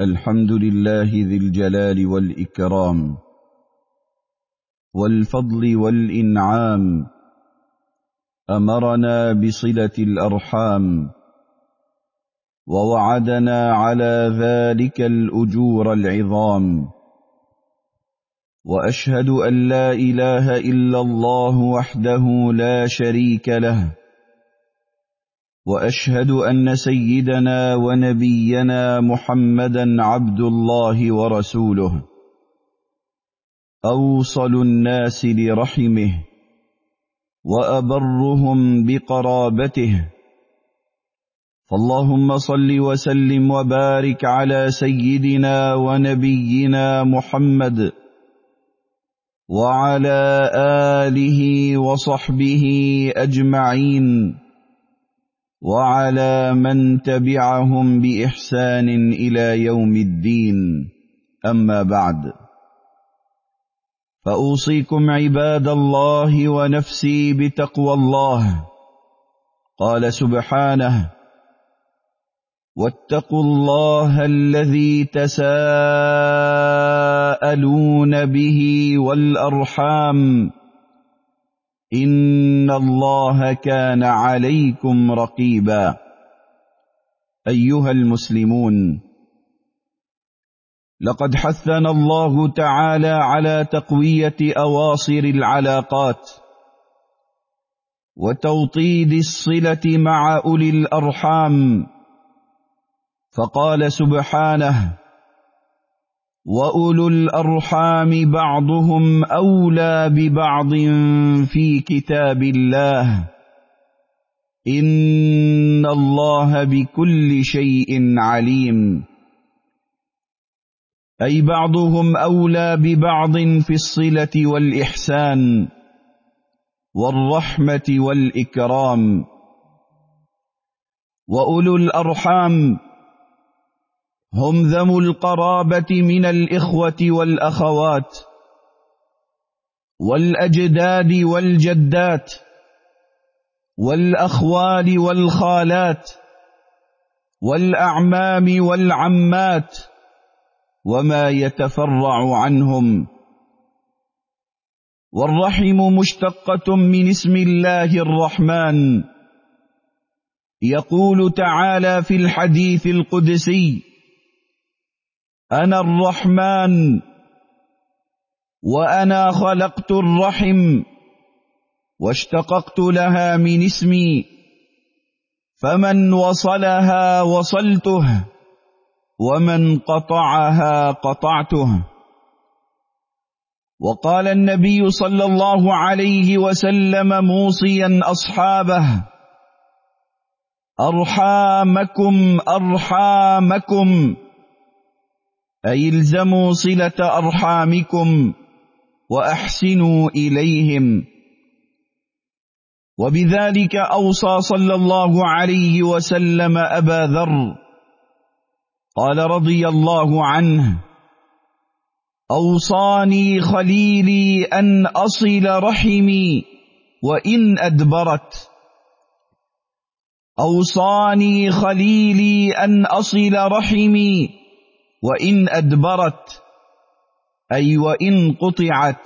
الحمد لله ذي الجلال والإكرام والفضل والإنعام، أمرنا بصلة الأرحام ووعدنا على ذلك الأجور العظام. وأشهد أن لا إله إلا الله وحده لا شريك له، وأشهد أن سيدنا ونبينا محمدا عبد الله ورسوله، أوصل الناس لرحمه وأبرهم بقرابته. فاللهم صل وسلم وبارك على سيدنا ونبينا محمد وعلى آله وصحبه أجمعين، وعلى من تبعهم بإحسان إلى يوم الدين. أما بعد، فأوصيكم عباد الله ونفسي بتقوى الله. قال سبحانه: واتقوا الله الذي تساءلون به والأرحام، إن الله كان عليكم رقيبا. أيها المسلمون، لقد حثنا الله تعالى على تقوية أواصر العلاقات وتوطيد الصلة مع أولي الأرحام، فقال سبحانه: وأولو الأرحام بعضهم أولى ببعض في كتاب الله، إن الله بكل شيء عليم. أي بعضهم أولى ببعض في الصلة والإحسان والرحمة والإكرام. وأولو الأرحام هم ذو القرابة من الإخوة والأخوات والأجداد والجدات والأخوال والخالات والأعمام والعمات وما يتفرع عنهم. والرحم مشتقة من اسم الله الرحمن. يقول تعالى في الحديث القدسي: أنا الرحمن وأنا خلقت الرحم واشتققت لها من اسمي، فمن وصلها وصلته ومن قطعها قطعته. وقال النبي صلى الله عليه وسلم موصيا أصحابه: أرحامكم أرحامكم، أي الزموا صلة أرحامكم وأحسنوا إليهم. وبذلك أوصى صلى الله عليه وسلم أبا ذر، قال رضي الله عنه: أوصاني خليلي أن أصل رحمي وإن أدبرت. أوصاني خليلي أن أصل رحمي وإن أدبرت، أي وإن قطعت.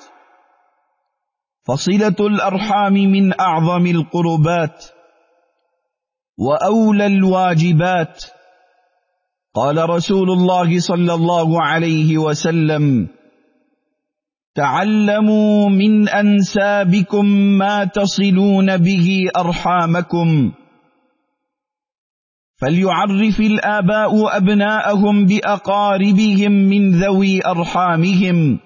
فصلة الأرحام من أعظم القربات وأولى الواجبات. قال رسول الله صلى الله عليه وسلم: تعلموا من أنسابكم ما تصلون به أرحامكم. فليعرف الآباء أبناءهم بأقاربهم من ذوي أرحامهم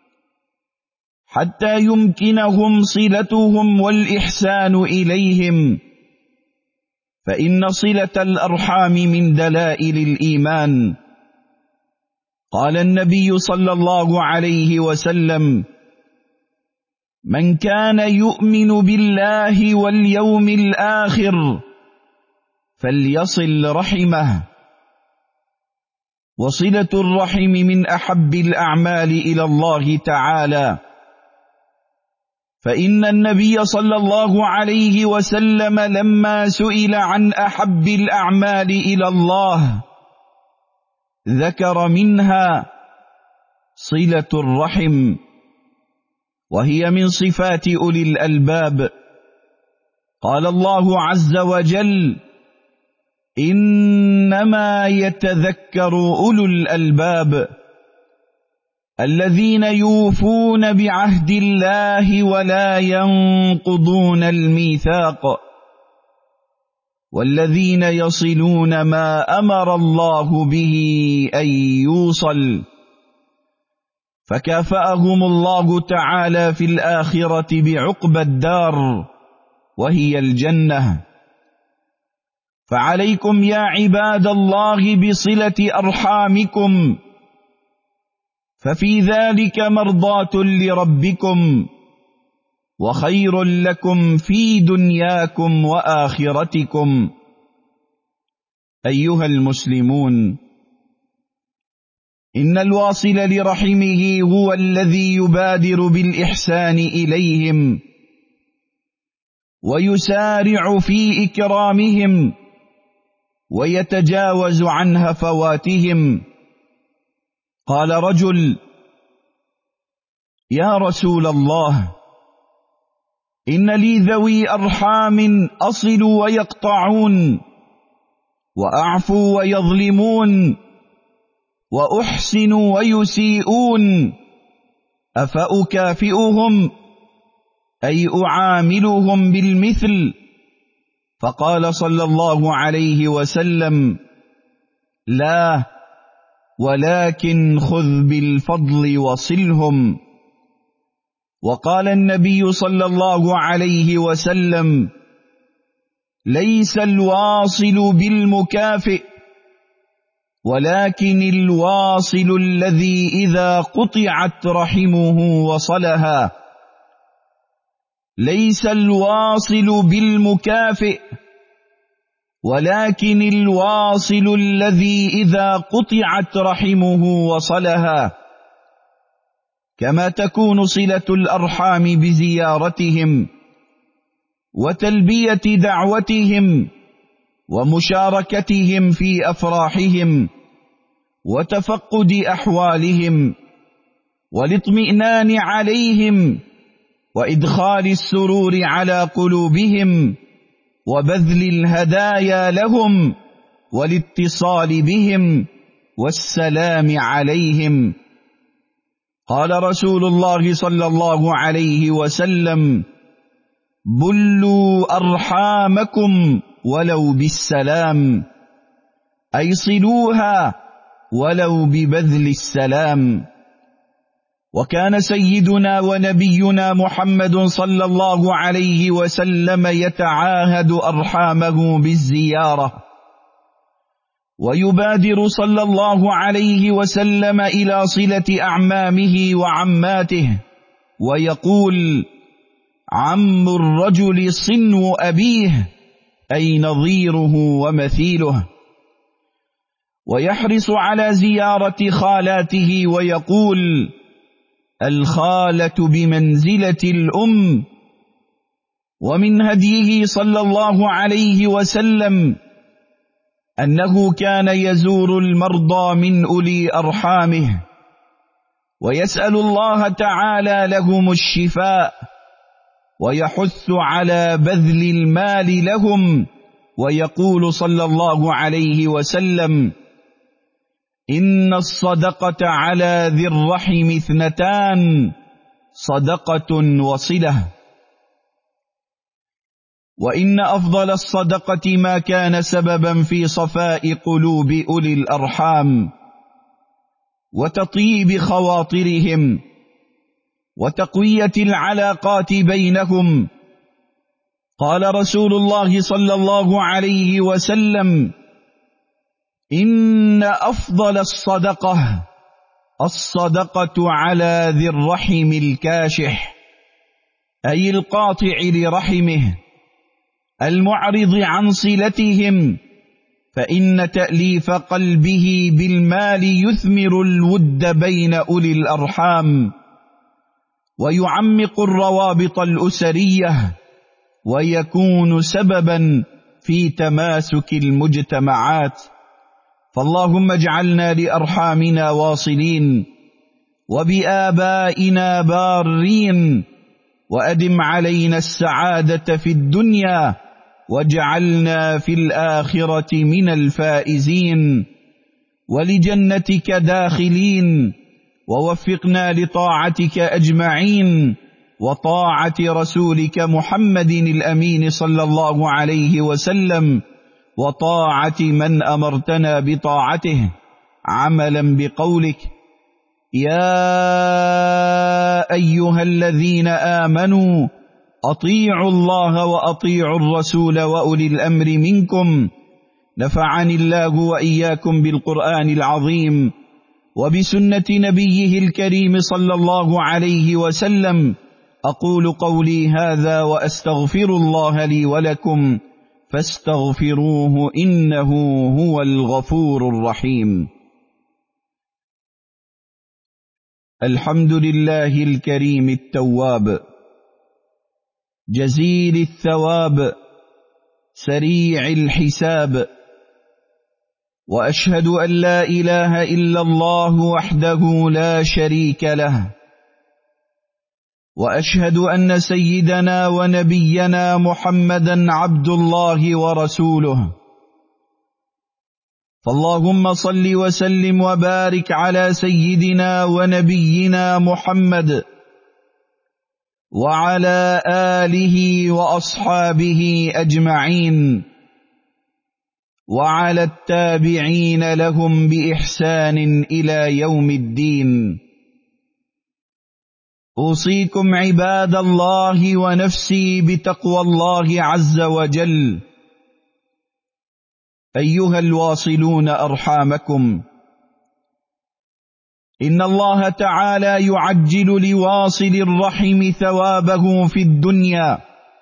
حتى يمكنهم صلتهم والإحسان إليهم، فإن صلة الأرحام من دلائل الإيمان. قال النبي صلى الله عليه وسلم: من كان يؤمن بالله واليوم الآخر فليصل رحمه. وصلة الرحم من أحب الأعمال إلى الله تعالى، فإن النبي صلى الله عليه وسلم لما سئل عن أحب الأعمال إلى الله ذكر منها صلة الرحم، وهي من صفات أولي الألباب. قال الله عز وجل: إنما يتذكر أولو الألباب الذين يوفون بعهد الله ولا ينقضون الميثاق والذين يصلون ما أمر الله به أن يوصل. فكافأهم الله تعالى في الآخرة بعقبى الدار وهي الجنة. فعليكم يا عباد الله بصلة أرحامكم، ففي ذلك مرضاة لربكم وخير لكم في دنياكم وآخرتكم. أيها المسلمون، إن الواصل لرحمه هو الذي يبادر بالإحسان إليهم ويسارع في إكرامهم ويتجاوز عن هفواتهم. قال رجل: يا رسول الله، إن لي ذوي أرحام أصل ويقطعون، وأعفو ويظلمون، وأحسن ويسيئون، أفأكافئهم أي أعاملهم بالمثل؟ فقال صلى الله عليه وسلم: لا، ولكن خذ بالفضل وصلهم. وقال النبي صلى الله عليه وسلم: ليس الواصل بالمكافئ، ولكن الواصل الذي إذا قطعت رحمه وصلها. ليس الواصل بالمكافئ، ولكن الواصل الذي إذا قطعت رحمه وصلها. كما تكون صلة الأرحام بزيارتهم وتلبية دعوتهم ومشاركتهم في أفراحهم وتفقد أحوالهم والاطمئنان عليهم وإدخال السرور على قلوبهم وبذل الهدايا لهم والاتصال بهم والسلام عليهم. قال رسول الله صلى الله عليه وسلم: بلوا أرحامكم ولو بالسلام، أي صلوها ولو ببذل السلام. وكان سيدنا ونبينا محمد صلى الله عليه وسلم يتعاهد أرحامه بالزيارة، ويبادر صلى الله عليه وسلم إلى صلة أعمامه وعماته، ويقول: عم الرجل صنو أبيه، أي نظيره ومثيله. ويحرص على زيارة خالاته ويقول: الخالة بمنزلة الأم. ومن هديه صلى الله عليه وسلم أنه كان يزور المرضى من أولي أرحامه ويسأل الله تعالى لهم الشفاء، ويحث على بذل المال لهم، ويقول صلى الله عليه وسلم: إن الصدقة على ذي الرحم 2، صدقة وصلة. وإن أفضل الصدقة ما كان سببا في صفاء قلوب أولي الأرحام وتطيب خواطرهم وتقوية العلاقات بينهم. قال رسول الله صلى الله عليه وسلم: إن أفضل الصدقة على ذي الرحم الكاشح، أي القاطع لرحمه المعرض عن صلتهم، فإن تأليف قلبه بالمال يثمر الود بين أولي الأرحام ويعمق الروابط الأسرية ويكون سببا في تماسك المجتمعات. فاللهم اجعلنا لأرحامنا واصلين، وبآبائنا بارين، وأدم علينا السعادة في الدنيا، واجعلنا في الآخرة من الفائزين، ولجنتك داخلين، ووفقنا لطاعتك أجمعين، وطاعة رسولك محمد الأمين صلى الله عليه وسلم، وطاعة من أمرتنا بطاعته، عملا بقولك: يا أيها الذين آمنوا أطيعوا الله وأطيعوا الرسول وأولي الأمر منكم. نفعني الله وإياكم بالقرآن العظيم وبسنة نبيه الكريم صلى الله عليه وسلم. أقول قولي هذا وأستغفر الله لي ولكم، فاستغفروه إنه هو الغفور الرحيم. الحمد لله الكريم التواب، جزيل الثواب، سريع الحساب، وأشهد أن لا إله إلا الله وحده لا شريك له، وأشهد أن سيدنا ونبينا محمدا عبد الله ورسوله. فاللهم صل وسلم وبارك على سيدنا ونبينا محمد وعلى آله وأصحابه أجمعين، وعلى التابعين لهم بإحسان إلى يوم الدين. أوصيكم عباد الله ونفسي بتقوى الله عز وجل. أيها الواصلون أرحامكم، إن الله تعالى يعجل لواصل الرحم ثوابه في الدنيا.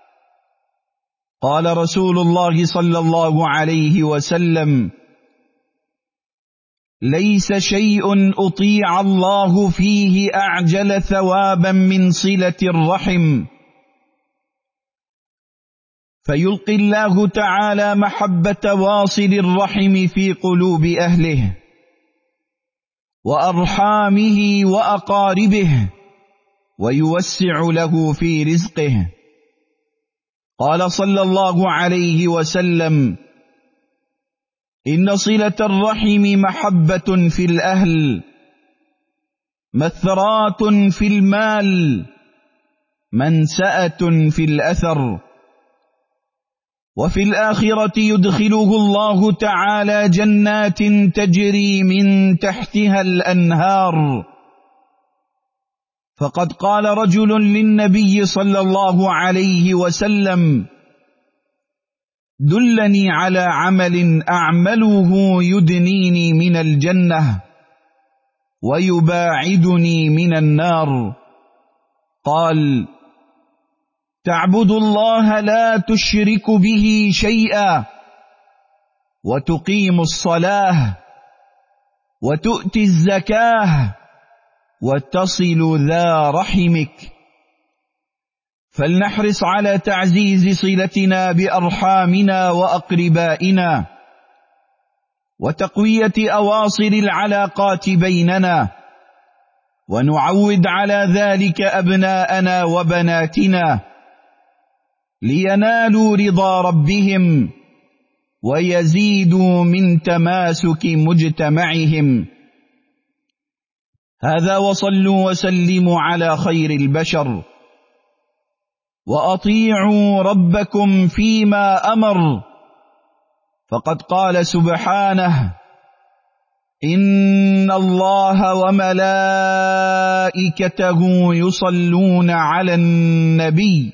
قال رسول الله صلى الله عليه وسلم: ليس شيء أطيع الله فيه أعجل ثوابا من صلة الرحم. فيلقي الله تعالى محبة واصل الرحم في قلوب أهله وأرحامه وأقاربه، ويوسع له في رزقه. قال صلى الله عليه وسلم: إن صلة الرحم محبة في الأهل، مثرات في المال، منسأة في الأثر. وفي الآخرة يدخله الله تعالى جنات تجري من تحتها الأنهار. فقد قال رجل للنبي صلى الله عليه وسلم: دلني على عمل أعمله يدنيني من الجنة ويباعدني من النار. قال: تعبد الله لا تشرك به شيئا، وتقيم الصلاة، وتؤتي الزكاة، وتصل ذا رحمك. فلنحرص على تعزيز صلتنا بأرحامنا وأقربائنا، وتقوية أواصر العلاقات بيننا، ونعود على ذلك أبناءنا وبناتنا، لينالوا رضا ربهم ويزيدوا من تماسك مجتمعهم. هذا، وصلوا وسلموا على خير البشر، وأطيعوا ربكم فيما أمر. فقد قال سبحانه: إن الله وملائكته يصلون على النبي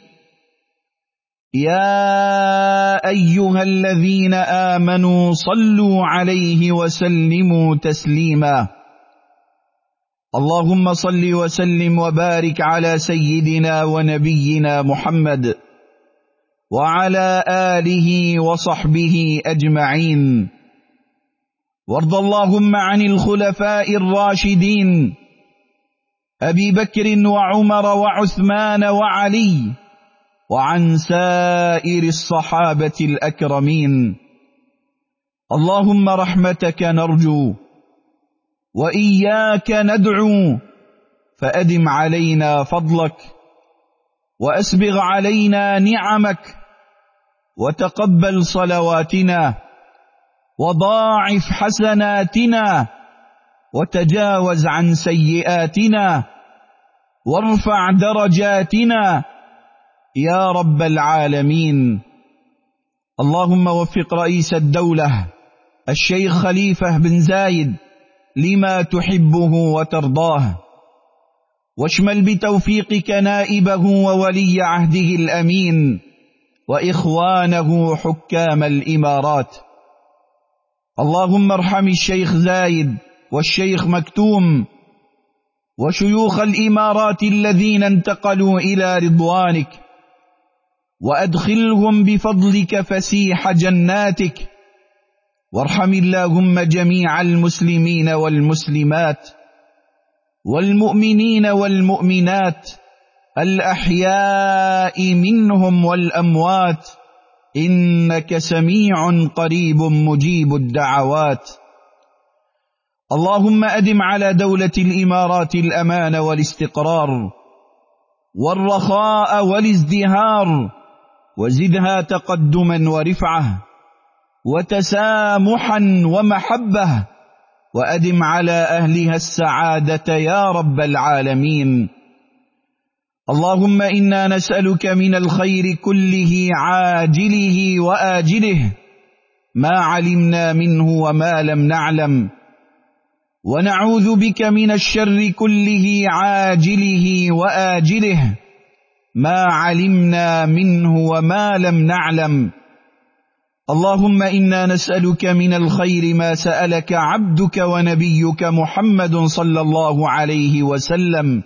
يا أيها الذين آمنوا صلوا عليه وسلموا تسليما. اللهم صل وسلم وبارك على سيدنا ونبينا محمد وعلى آله وصحبه أجمعين. وارض اللهم عن الخلفاء الراشدين أبي بكر وعمر وعثمان وعلي، وعن سائر الصحابة الأكرمين. اللهم رحمتك نرجو وإياك ندعو، فأدم علينا فضلك وأسبغ علينا نعمك، وتقبل صلواتنا وضاعف حسناتنا، وتجاوز عن سيئاتنا وارفع درجاتنا يا رب العالمين. اللهم وفق رئيس الدولة الشيخ خليفة بن زايد لما تحبه وترضاه، واشمل بتوفيقك نائبه وولي عهده الأمين وإخوانه حكام الإمارات. اللهم ارحم الشيخ زايد والشيخ مكتوم وشيوخ الإمارات الذين انتقلوا إلى رضوانك، وأدخلهم بفضلك فسيح جناتك، وارحم اللهم جميع المسلمين والمسلمات والمؤمنين والمؤمنات الأحياء منهم والأموات، إنك سميع قريب مجيب الدعوات. اللهم أدم على دولة الإمارات الأمان والاستقرار والرخاء والازدهار، وزدها تقدما ورفعة وتسامحا ومحبة، وأدم على أهلها السعادة يا رب العالمين. اللهم إنا نسألك من الخير كله عاجله وآجله ما علمنا منه وما لم نعلم، ونعوذ بك من الشر كله عاجله وآجله ما علمنا منه وما لم نعلم. اللهم إنا نسألك من الخير ما سألك عبدك ونبيك محمد صلى الله عليه وسلم،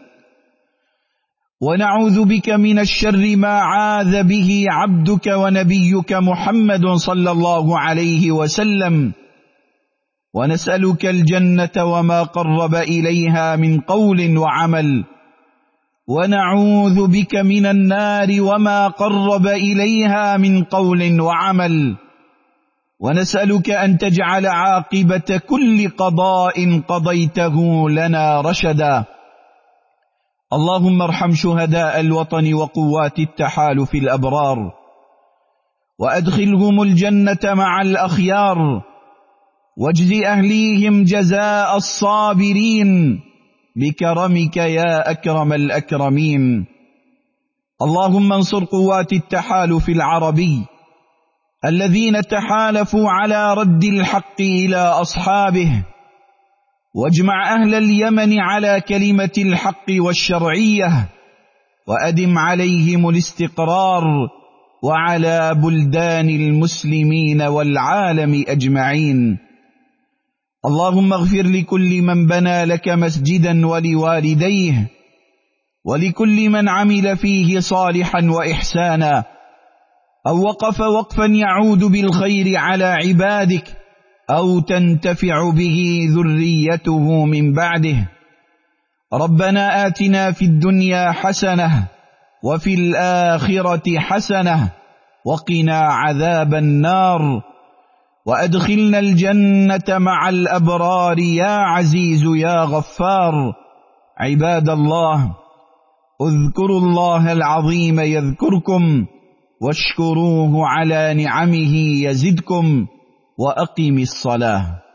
ونعوذ بك من الشر ما عاذ به عبدك ونبيك محمد صلى الله عليه وسلم، ونسألك الجنة وما قرب إليها من قول وعمل، ونعوذ بك من النار وما قرب إليها من قول وعمل، ونسألك أن تجعل عاقبة كل قضاء قضيته لنا رشدا. اللهم ارحم شهداء الوطن وقوات التحالف الأبرار، وأدخلهم الجنة مع الأخيار، واجز أهليهم جزاء الصابرين بكرمك يا أكرم الأكرمين. اللهم انصر قوات التحالف العربي الذين تحالفوا على رد الحق إلى أصحابه، واجمع أهل اليمن على كلمة الحق والشرعية، وأدم عليهم الاستقرار وعلى بلدان المسلمين والعالم أجمعين. اللهم اغفر لكل من بنى لك مسجدا ولوالديه، ولكل من عمل فيه صالحا وإحسانا، أو وقف وقفا يعود بالخير على عبادك، أو تنتفع به ذريته من بعده. ربنا آتنا في الدنيا حسنة وفي الآخرة حسنة وقنا عذاب النار، وأدخلنا الجنة مع الأبرار يا عزيز يا غفار. عباد الله، اذكروا الله العظيم يذكركم، واشكروه على نعمه يزدكم، وأقم الصلاة.